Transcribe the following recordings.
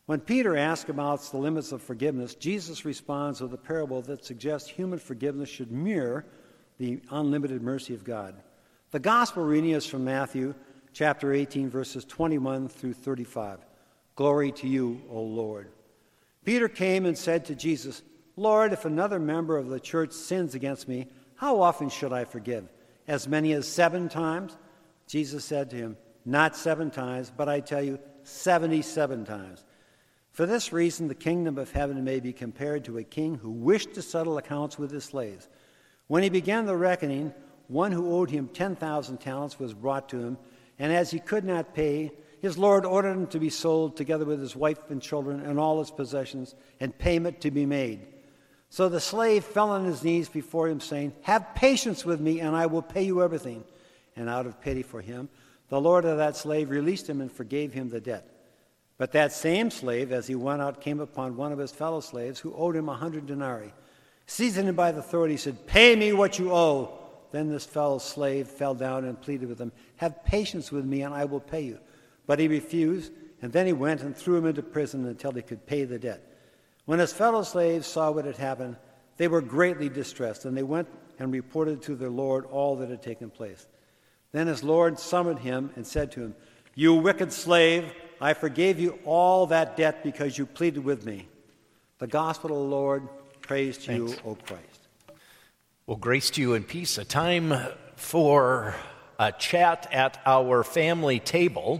When Peter asks about the limits of forgiveness, Jesus responds with a parable that suggests human forgiveness should mirror the unlimited mercy of God. The gospel reading is from Matthew chapter 18, verses 21 through 35. Glory to you, O Lord. Peter came and said to Jesus, Lord, if another member of the church sins against me, how often should I forgive? As many as 7 times? Jesus said to him, not 7 times, but I tell you, 77 times. For this reason, the kingdom of heaven may be compared to a king who wished to settle accounts with his slaves. When he began the reckoning, one who owed him 10,000 talents was brought to him, and as he could not pay, his lord ordered him to be sold together with his wife and children and all his possessions, and payment to be made. So the slave fell on his knees before him, saying, have patience with me, and I will pay you everything. And out of pity for him, the lord of that slave released him and forgave him the debt. But that same slave, as he went out, came upon one of his fellow slaves who owed him 100 denarii. Seizing him by the throat, he said, pay me what you owe. Then this fellow slave fell down and pleaded with him, have patience with me, and I will pay you. But he refused, and then he went and threw him into prison until he could pay the debt. When his fellow slaves saw what had happened, they were greatly distressed, and they went and reported to their lord all that had taken place. Then his lord summoned him and said to him, you wicked slave, I forgave you all that debt because you pleaded with me. The gospel of the Lord, praise to you, O Christ. Well, grace to you and peace. A time for a chat at our family table.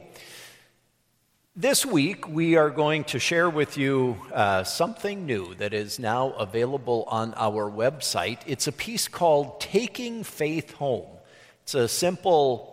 This week, we are going to share with you something new that is now available on our website. It's a piece called Taking Faith Home. It's a simple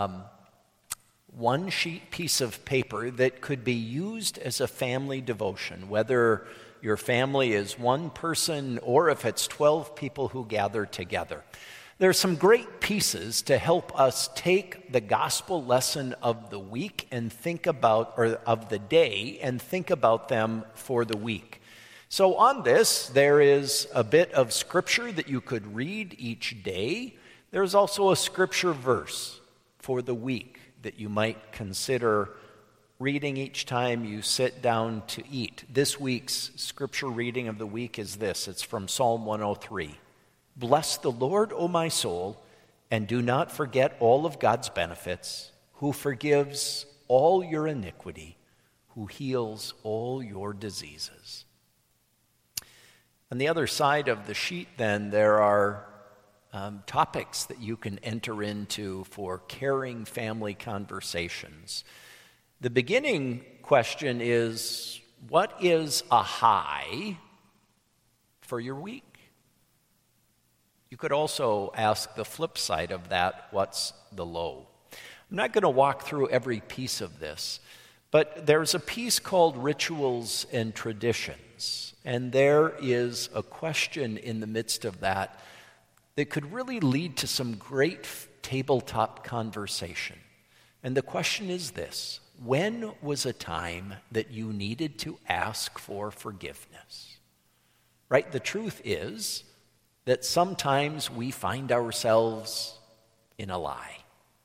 one-sheet piece of paper that could be used as a family devotion, whether your family is one person or if it's 12 people who gather together. There are some great pieces to help us take the gospel lesson of the week and think about, or of the day, and think about them for the week. So on this, there is a bit of scripture that you could read each day. There's also a scripture verse for the week that you might consider reading each time you sit down to eat. This week's scripture reading of the week is this. It's from Psalm 103. Bless the Lord, O my soul, and do not forget all of God's benefits, who forgives all your iniquity, who heals all your diseases. On the other side of the sheet, then, there are topics that you can enter into for caring family conversations. The beginning question is, what is a high for your week? You could also ask the flip side of that, what's the low? I'm not going to walk through every piece of this, but there's a piece called Rituals and Traditions, and there is a question in the midst of that that could really lead to some great tabletop conversation. And the question is this: when was a time that you needed to ask for forgiveness? Right? The truth is that sometimes we find ourselves in a lie.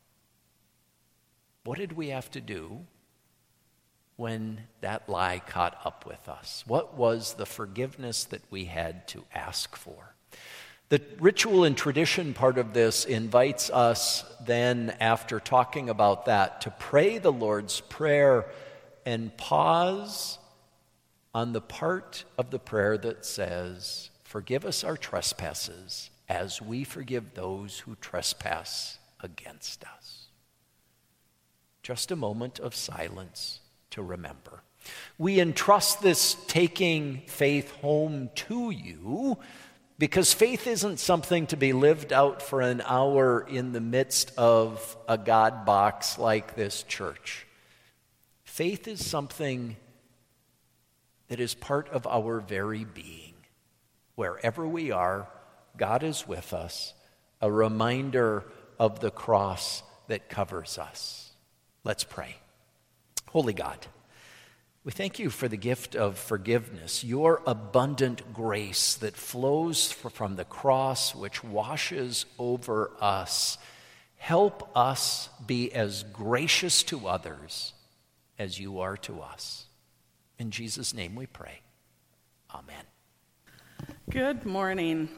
What did we have to do when that lie caught up with us? What was the forgiveness that we had to ask for? The ritual and tradition part of this invites us then, after talking about that, to pray the Lord's Prayer and pause on the part of the prayer that says, forgive us our trespasses as we forgive those who trespass against us. Just a moment of silence to remember. We entrust this taking faith home to you because faith isn't something to be lived out for an hour in the midst of a God box like this church. Faith is something that is part of our very being. Wherever we are, God is with us, a reminder of the cross that covers us. Let's pray. Holy God, we thank you for the gift of forgiveness, your abundant grace that flows from the cross, which washes over us. Help us be as gracious to others as you are to us. In Jesus' name we pray. Amen. Good morning.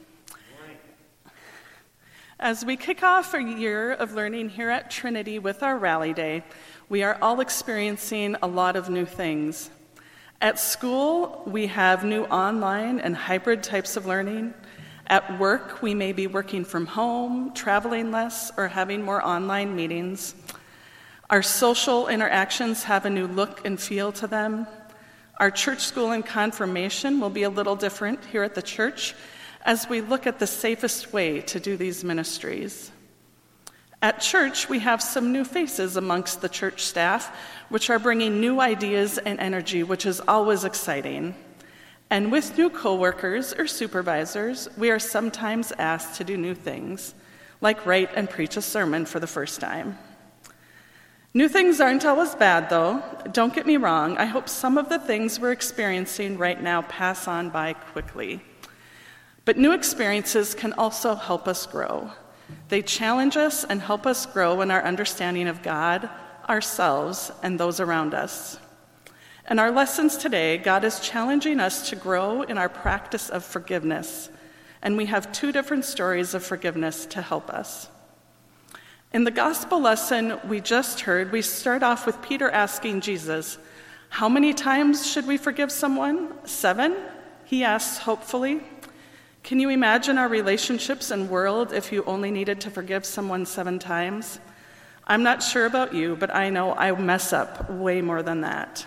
As we kick off a year of learning here at Trinity with our Rally Day, we are all experiencing a lot of new things. At school, we have new online and hybrid types of learning. At work, we may be working from home, traveling less, or having more online meetings. Our social interactions have a new look and feel to them. Our church school and confirmation will be a little different here at the church as we look at the safest way to do these ministries. At church, we have some new faces amongst the church staff, which are bringing new ideas and energy, which is always exciting. And with new coworkers or supervisors, we are sometimes asked to do new things, like write and preach a sermon for the first time. New things aren't always bad, though. Don't get me wrong. I hope some of the things we're experiencing right now pass on by quickly. But new experiences can also help us grow. They challenge us and help us grow in our understanding of God, ourselves, and those around us. In our lessons today, God is challenging us to grow in our practice of forgiveness, and we have two different stories of forgiveness to help us. In the gospel lesson we just heard, we start off with Peter asking Jesus, "How many times should we forgive someone? 7?" He asks hopefully. Can you imagine our relationships and world if you only needed to forgive someone 7 times? I'm not sure about you, but I know I mess up way more than that.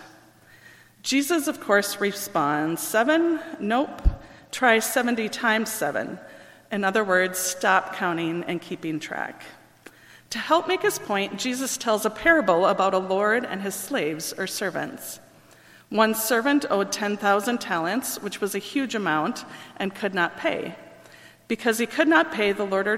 Jesus, of course, responds, 7? Nope. Try 70 times 7. In other words, stop counting and keeping track. To help make his point, Jesus tells a parable about a lord and his slaves or servants. One servant owed 10,000 talents, which was a huge amount, and could not pay. Because he could not pay, the Lord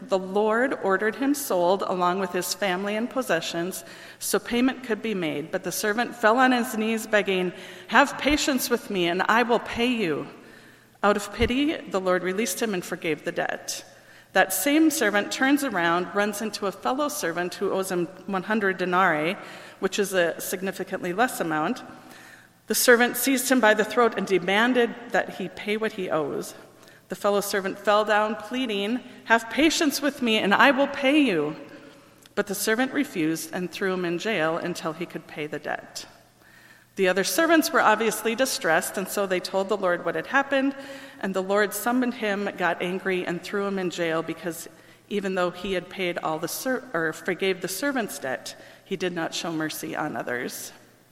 ordered him sold along with his family and possessions, so payment could be made. But the servant fell on his knees begging, "Have patience with me, and I will pay you." Out of pity, the Lord released him and forgave the debt. That same servant turns around, runs into a fellow servant who owes him 100 denarii, which is a significantly less amount. The servant seized him by the throat and demanded that he pay what he owes. The fellow servant fell down, pleading, "Have patience with me, and I will pay you." But the servant refused and threw him in jail until he could pay the debt. The other servants were obviously distressed, and so they told the Lord what had happened, and the Lord summoned him, got angry, and threw him in jail because even though he had paid forgave the servant's debt, he did not show mercy on others.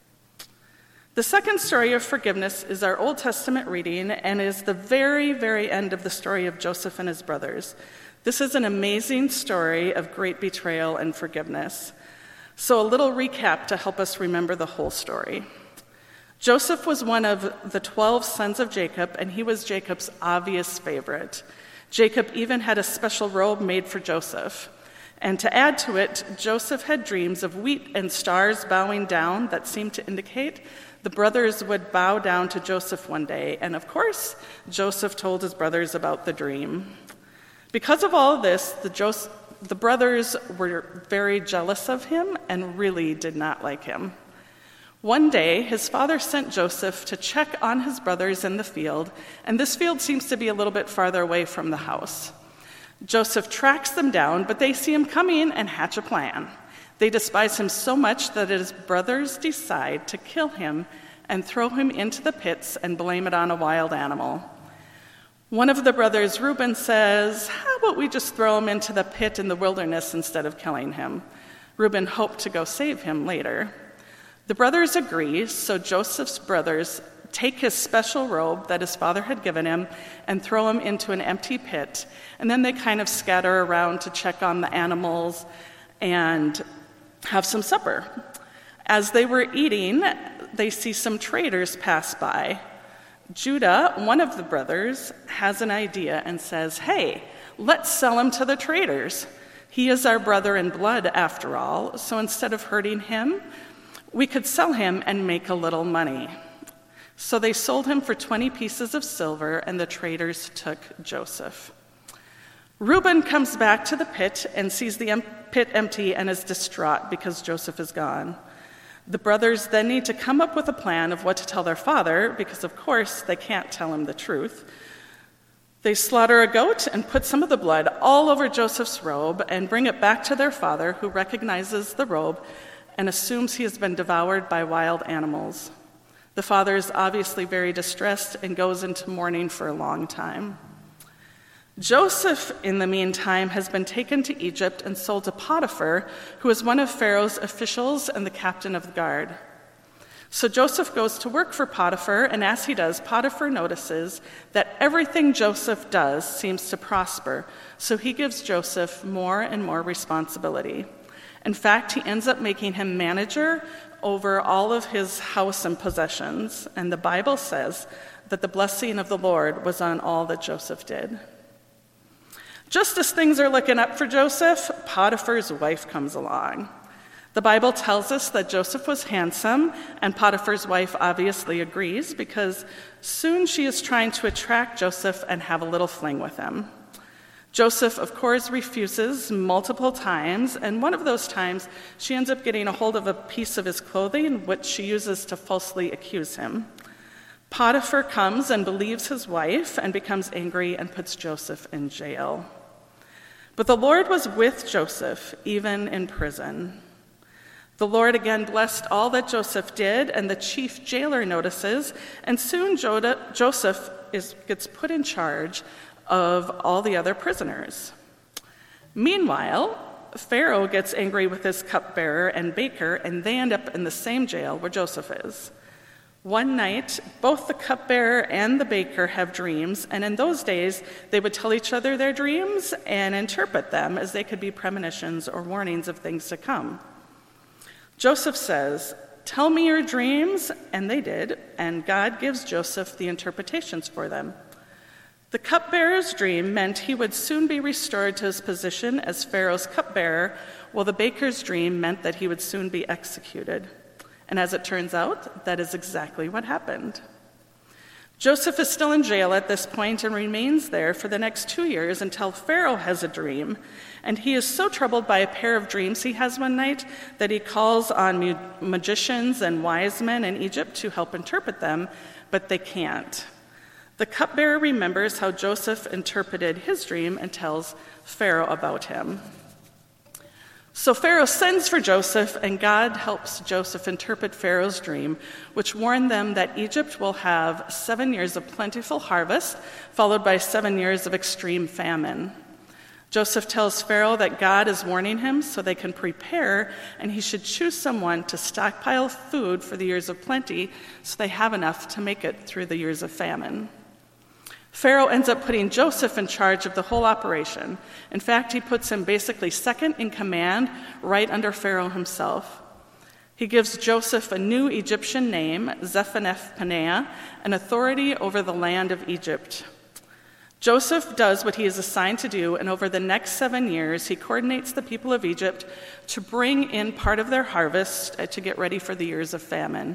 The second story of forgiveness is our Old Testament reading and is the very, very end of the story of Joseph and his brothers. This is an amazing story of great betrayal and forgiveness. So a little recap to help us remember the whole story. Joseph was one of the 12 sons of Jacob, and he was Jacob's obvious favorite. Jacob even had a special robe made for Joseph. And to add to it, Joseph had dreams of wheat and stars bowing down that seemed to indicate the brothers would bow down to Joseph one day. And of course, Joseph told his brothers about the dream. Because of all of this, the brothers were very jealous of him and really did not like him. One day, his father sent Joseph to check on his brothers in the field, and this field seems to be a little bit farther away from the house. Joseph tracks them down, but they see him coming and hatch a plan. They despise him so much that his brothers decide to kill him and throw him into the pits and blame it on a wild animal. One of the brothers, Reuben, says, "How about we just throw him into the pit in the wilderness instead of killing him?" Reuben hoped to go save him later. The brothers agree, so Joseph's brothers take his special robe that his father had given him and throw him into an empty pit, and then they kind of scatter around to check on the animals and have some supper. As they were eating, they see some traders pass by. Judah, one of the brothers, has an idea and says, "Hey, let's sell him to the traders. He is our brother in blood, after all, so instead of hurting him, we could sell him and make a little money." So they sold him for 20 pieces of silver, and the traders took Joseph. Reuben comes back to the pit and sees the pit empty and is distraught because Joseph is gone. The brothers then need to come up with a plan of what to tell their father, because of course they can't tell him the truth. They slaughter a goat and put some of the blood all over Joseph's robe and bring it back to their father, who recognizes the robe and assumes he has been devoured by wild animals. The father is obviously very distressed and goes into mourning for a long time. Joseph, in the meantime, has been taken to Egypt and sold to Potiphar, who is one of Pharaoh's officials and the captain of the guard. So Joseph goes to work for Potiphar, and as he does, Potiphar notices that everything Joseph does seems to prosper, so he gives Joseph more and more responsibility. In fact, he ends up making him manager over all of his house and possessions, and the Bible says that the blessing of the Lord was on all that Joseph did. Just as things are looking up for Joseph, Potiphar's wife comes along. The Bible tells us that Joseph was handsome, and Potiphar's wife obviously agrees, because soon she is trying to attract Joseph and have a little fling with him. Joseph, of course, refuses multiple times, and one of those times she ends up getting a hold of a piece of his clothing, which she uses to falsely accuse him. Potiphar comes and believes his wife and becomes angry and puts Joseph in jail. But the Lord was with Joseph, even in prison. The Lord again blessed all that Joseph did, and the chief jailer notices, and soon Joseph gets put in charge of all the other prisoners. Meanwhile, Pharaoh gets angry with his cupbearer and baker, and they end up in the same jail where Joseph is. One night, both the cupbearer and the baker have dreams, and in those days, they would tell each other their dreams and interpret them as they could be premonitions or warnings of things to come. Joseph says, "Tell me your dreams," and they did, and God gives Joseph the interpretations for them. The cupbearer's dream meant he would soon be restored to his position as Pharaoh's cupbearer, while the baker's dream meant that he would soon be executed. And as it turns out, that is exactly what happened. Joseph is still in jail at this point and remains there for the next 2 years until Pharaoh has a dream. And he is so troubled by a pair of dreams he has one night that he calls on magicians and wise men in Egypt to help interpret them, but they can't. The cupbearer remembers how Joseph interpreted his dream and tells Pharaoh about him. So Pharaoh sends for Joseph, and God helps Joseph interpret Pharaoh's dream, which warned them that Egypt will have 7 years of plentiful harvest, followed by 7 years of extreme famine. Joseph tells Pharaoh that God is warning him so they can prepare, and he should choose someone to stockpile food for the years of plenty so they have enough to make it through the years of famine. Pharaoh ends up putting Joseph in charge of the whole operation. In fact, he puts him basically second in command, right under Pharaoh himself. He gives Joseph a new Egyptian name, Zaphenath-Paneah, an authority over the land of Egypt. Joseph does what he is assigned to do, and over the next 7 years, he coordinates the people of Egypt to bring in part of their harvest to get ready for the years of famine.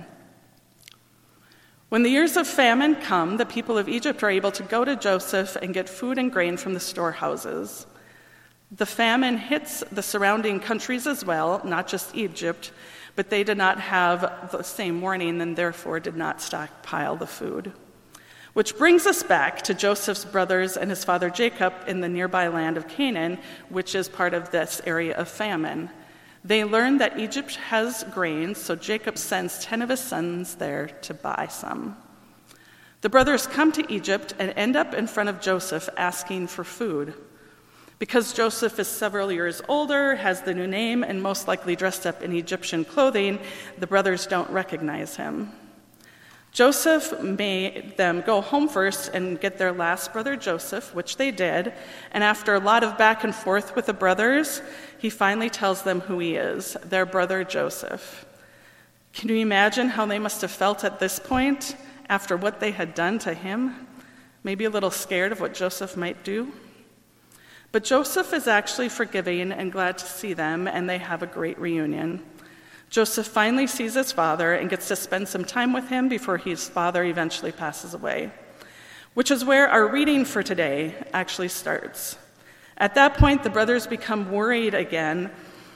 When the years of famine come, the people of Egypt are able to go to Joseph and get food and grain from the storehouses. The famine hits the surrounding countries as well, not just Egypt, but they did not have the same warning and therefore did not stockpile the food. Which brings us back to Joseph's brothers and his father Jacob in the nearby land of Canaan, which is part of this area of famine. They learn that Egypt has grain, so Jacob sends 10 of his sons there to buy some. The brothers come to Egypt and end up in front of Joseph asking for food. Because Joseph is several years older, has the new name, and most likely dressed up in Egyptian clothing, the brothers don't recognize him. Joseph made them go home first and get their last brother Joseph, which they did, and after a lot of back and forth with the brothers, he finally tells them who he is, their brother Joseph. Can you imagine how they must have felt at this point after what they had done to him? Maybe a little scared of what Joseph might do. But Joseph is actually forgiving and glad to see them, and they have a great reunion. Joseph finally sees his father and gets to spend some time with him before his father eventually passes away, which is where our reading for today actually starts. At that point, the brothers become worried again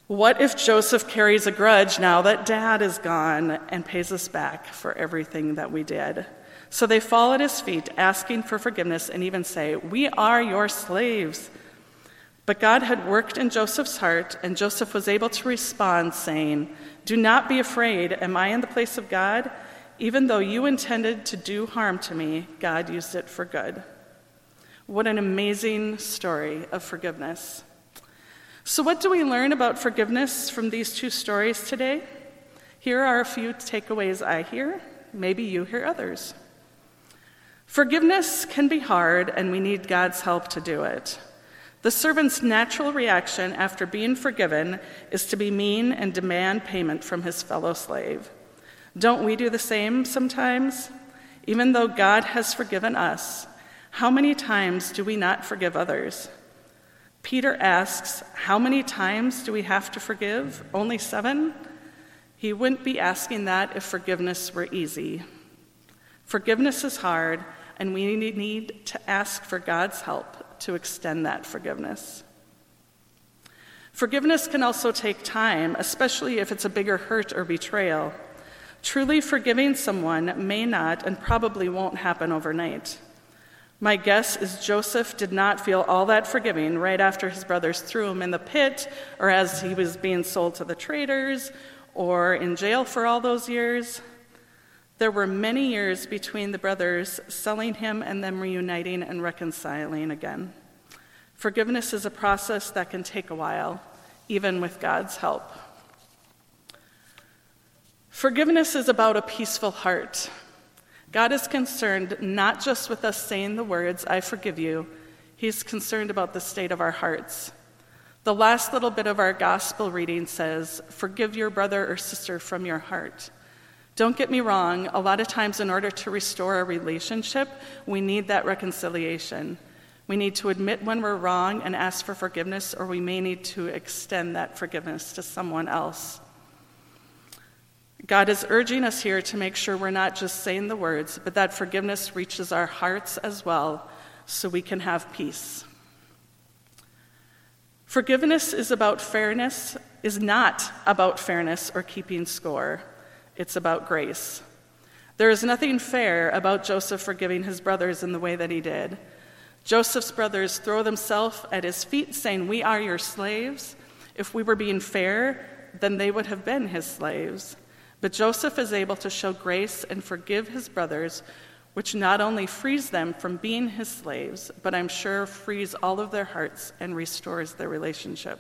What if Joseph carries a grudge now that Dad is gone and pays us back for everything that we did? So they fall at his feet, asking for forgiveness, and even say, "We are your slaves." But God had worked in Joseph's heart, and Joseph was able to respond, saying, "Do not be afraid. Am I in the place of God? Even though you intended to do harm to me, God used it for good." What an amazing story of forgiveness. So what do we learn about forgiveness from these two stories today? Here are a few takeaways I hear. Maybe you hear others. Forgiveness can be hard, and we need God's help to do it. The servant's natural reaction after being forgiven is to be mean and demand payment from his fellow slave. Don't we do the same sometimes? Even though God has forgiven us, how many times do we not forgive others? Peter asks, how many times do we have to forgive? Only 7? He wouldn't be asking that if forgiveness were easy. Forgiveness is hard, and we need to ask for God's help to extend that forgiveness. Forgiveness can also take time, especially if it's a bigger hurt or betrayal. Truly forgiving someone may not and probably won't happen overnight. My guess is Joseph did not feel all that forgiving right after his brothers threw him in the pit, or as he was being sold to the traders, or in jail for all those years. There were many years between the brothers selling him and them reuniting and reconciling again. Forgiveness is a process that can take a while, even with God's help. Forgiveness is about a peaceful heart. God is concerned not just with us saying the words, "I forgive you." He's concerned about the state of our hearts. The last little bit of our gospel reading says, "Forgive your brother or sister from your heart." Don't get me wrong, a lot of times in order to restore a relationship, we need that reconciliation. We need to admit when we're wrong and ask for forgiveness, or we may need to extend that forgiveness to someone else. God is urging us here to make sure we're not just saying the words, but that forgiveness reaches our hearts as well, so we can have peace. Forgiveness is not about fairness or keeping score. It's about grace. There is nothing fair about Joseph forgiving his brothers in the way that he did. Joseph's brothers throw themselves at his feet, saying, "We are your slaves." If we were being fair, then they would have been his slaves. But Joseph is able to show grace and forgive his brothers, which not only frees them from being his slaves, but I'm sure frees all of their hearts and restores their relationship.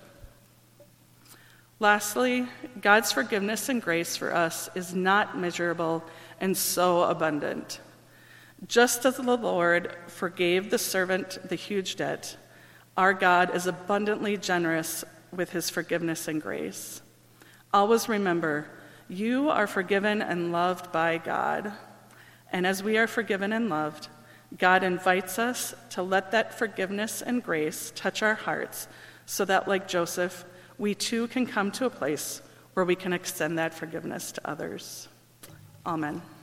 Lastly, God's forgiveness and grace for us is not measurable and so abundant. Just as the Lord forgave the servant the huge debt, our God is abundantly generous with his forgiveness and grace. Always remember, you are forgiven and loved by God. And as we are forgiven and loved, God invites us to let that forgiveness and grace touch our hearts so that, like Joseph, we too can come to a place where we can extend that forgiveness to others. Amen.